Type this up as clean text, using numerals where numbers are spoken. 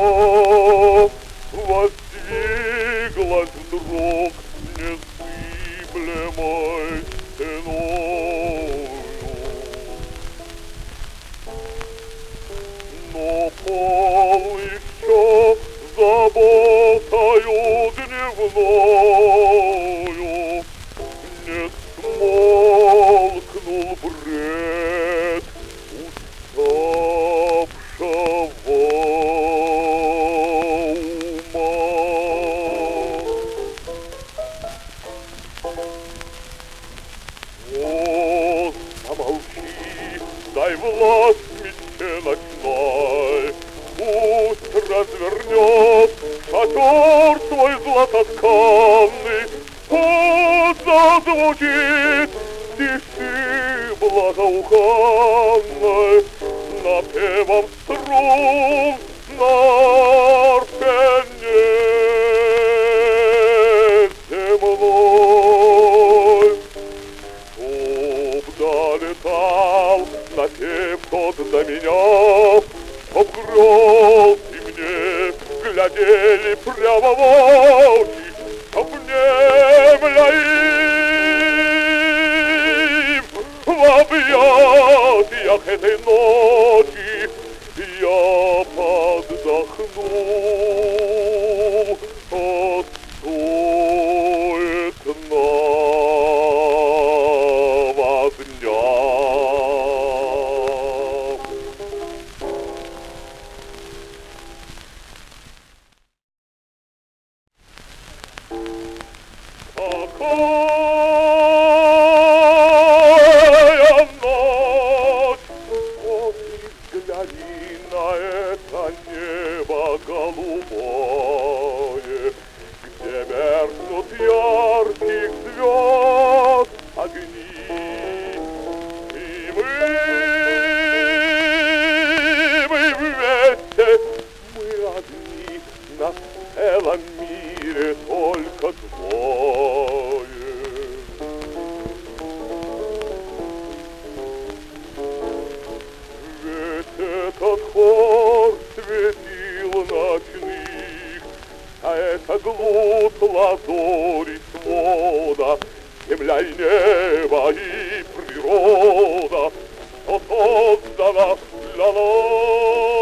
воздвиглась вдруг незыблемой стеною. Но пол еще заботою дневною не смолкнул бред уставшего ума. О, замолчи, дай власть мечте ночной, пусть развернет шатер твой златотканный, пусть зазвучит стихи благоуханной напевом струн на арпене земной. Чтоб долетал напев тот до меня, чтоб грозы мне глядели прямо в очи, чтоб внемля им в объятиях этой ночи я поддохнул от суетного дня. Какая ночь! Вот и взгляни на это небо голубое, где меркнут ярких звезд огни. И мы вместе, мы одни на целом мире, только двое. Ведь этот хор светил ночных, а это глубь лазури свода, земля и небо и природа, что создана для нас.